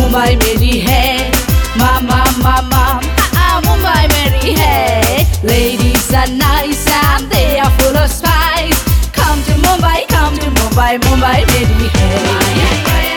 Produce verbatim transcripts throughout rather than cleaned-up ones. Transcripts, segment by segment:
मुंबई मेरी है, mama mama ah Mumbai मेरी है. Ladies are nice and they are full of spice. Come to Mumbai, come to Mumbai, Mumbai मेरी है.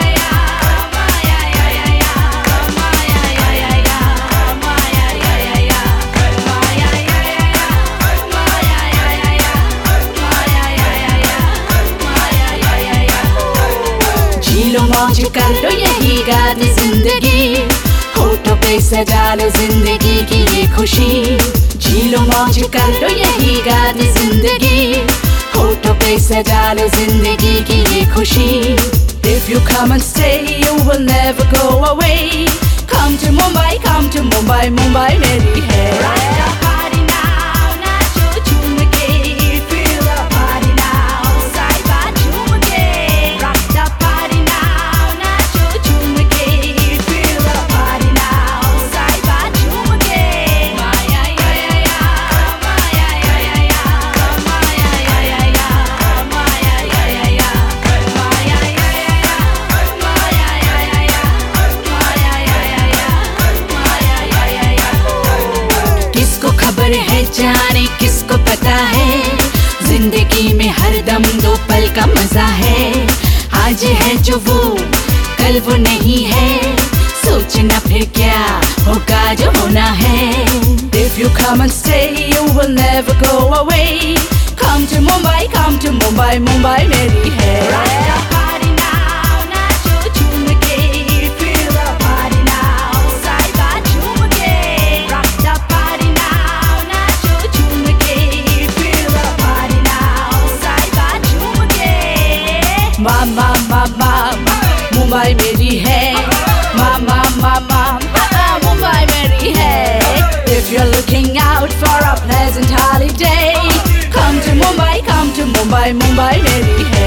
झीलो मौज कर लो यही गानी जिंदगी, होठों पे सजा लो जिंदगी की ये खुशी. झीलो मौज कर लो यही गानी जिंदगी, होठों पे सजा लो जिंदगी की ये खुशी. If you come and stay, you will never go away. Come to Mumbai, come to Mumbai, Mumbai मेरी है. Rock the party now, नाचो झूम के. Feel the party now, साइबा झूम के. Rock the party now, नाचो झूम के. Feel the party now, साइबा झूम के. Maya ya ya ya, Maya ya ya ya, Maya ya ya ya, Maya ya ya ya, Maya ya ya ya, Maya ya ya ya, Maya ya ya ya, Maya ya ya ya. किसको खबर है जाने किसको पता है, जिंदगी में हर दम दो पल का मजा है. आज है जो वो कल वो नहीं है, सोचना फिर क्या होगा जो होना है. If you come and stay, you will never go away. Come to Mumbai, come to Mumbai, Mumbai मेरी है. Rock the party now, नाचो झूम के. Feel the party now, साइबा झूम के. Rock the party now, नाचो झूम के. Feel the party now, साइबा झूम के. Mama mama मुंबई मेरी है, mama mama ah मुंबई मेरी है. If you're looking out for a pleasant holiday, come to Mumbai, come to Mumbai, Mumbai मेरी है.